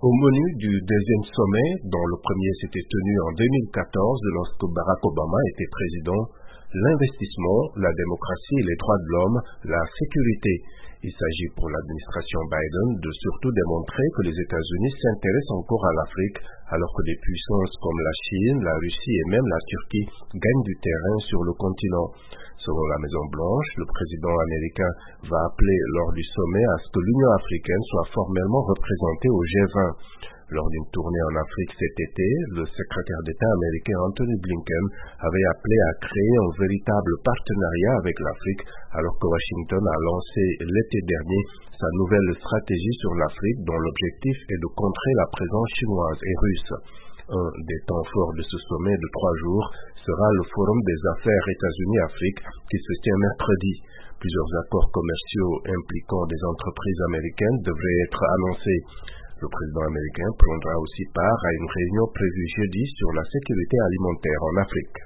Au menu du deuxième sommet, dont le premier s'était tenu en 2014 lorsque Barack Obama était président, l'investissement, la démocratie et les droits de l'homme, la sécurité. Il s'agit pour l'administration Biden de surtout démontrer que les États-Unis s'intéressent encore à l'Afrique, alors que des puissances comme la Chine, la Russie et même la Turquie gagnent du terrain sur le continent. Selon la Maison-Blanche, le président américain va appeler lors du sommet à ce que l'Union africaine soit formellement représentée au G20. Lors d'une tournée en Afrique cet été, le secrétaire d'État américain Anthony Blinken avait appelé à créer un véritable partenariat avec l'Afrique, alors que Washington a lancé l'été dernier sa nouvelle stratégie sur l'Afrique dont l'objectif est de contrer la présence chinoise et russe. Un des temps forts de ce sommet de 3 jours sera le Forum des affaires États-Unis-Afrique qui se tient mercredi. Plusieurs accords commerciaux impliquant des entreprises américaines devraient être annoncés. Le président américain prendra aussi part à une réunion prévue jeudi sur la sécurité alimentaire en Afrique.